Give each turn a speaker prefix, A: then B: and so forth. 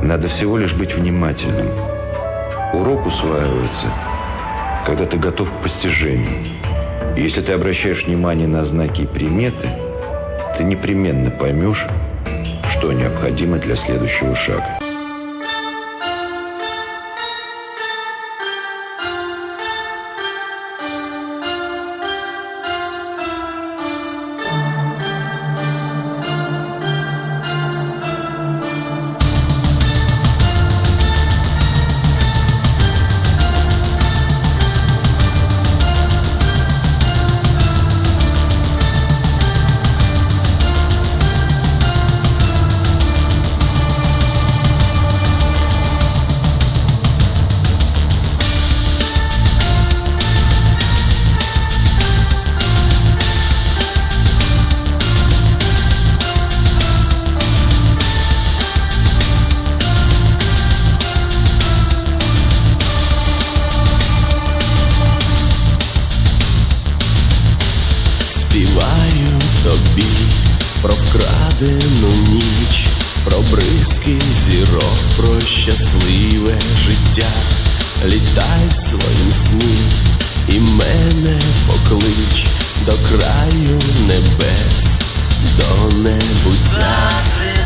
A: Надо всего лишь быть внимательным. Урок усваивается, когда ты готов к постижению. И если ты обращаешь внимание на знаки и приметы, ты непременно поймешь, что необходимо для следующего шага.
B: Співаю тобі про вкрадену ніч, про бризки зірок, про щасливе життя. Літай в своїм сні і мене поклич до краю небес, до небуття.